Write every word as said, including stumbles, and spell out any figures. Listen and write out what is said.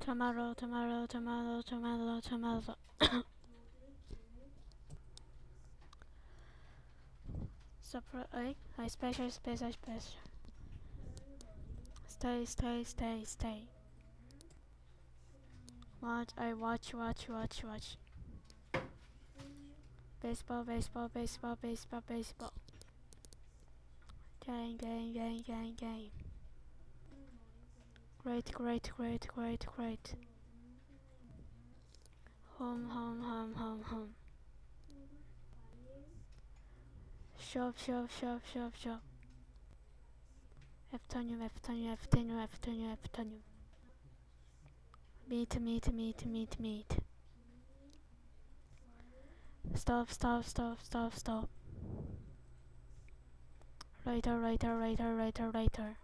tomato, tomato, tomato, tomato, tomato. Surprise, I, I special, special, special. Stay, stay, stay, stay. Watch, I watch, watch, watch, watch. Baseball, baseball, baseball, baseball, baseball. Game, game, game, game, game. Great, great, great, great, great. Home, home, home, home, home. Shove, shove, shove, shove, shove. Eftonium, Eftonium, Eftonium, Eftonium, Eftonium. Meat, meat, meat, meat, meat. Stop, stop, stop, stop, stop. Writer, writer, writer, writer, writer.